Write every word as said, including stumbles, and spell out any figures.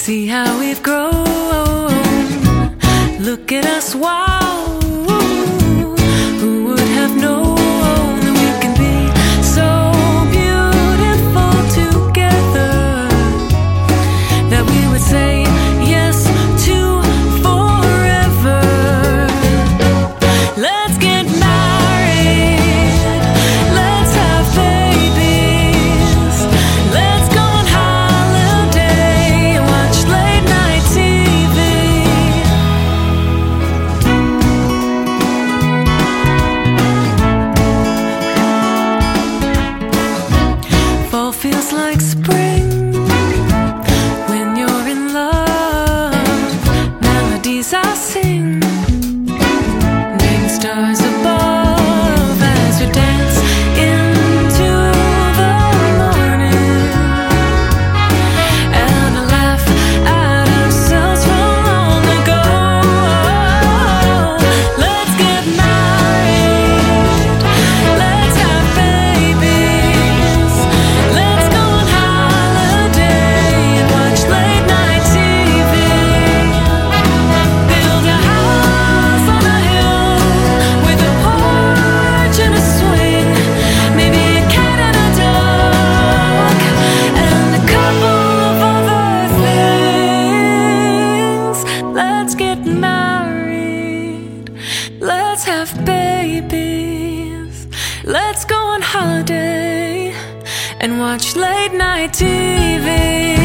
See how we've grown. Look at us, wow. Who would have known that we can be so beautiful together? That we would say yes to forever. Let's get married. Let's have babies. Let's go on holiday and watch late night T V. Fall feels like spring when you're in love. Melodies I sing, name stars above as we dance into the morning, and I laugh at ourselves from long ago. Let's get married. Let's have babies. Let's go on holiday and watch late night T V. Build a house on a hill with a porch and a swing, maybe a cat and a dog, and a couple of other things. Let's get married. Let's have babies. Let's go on holiday and watch late night T V.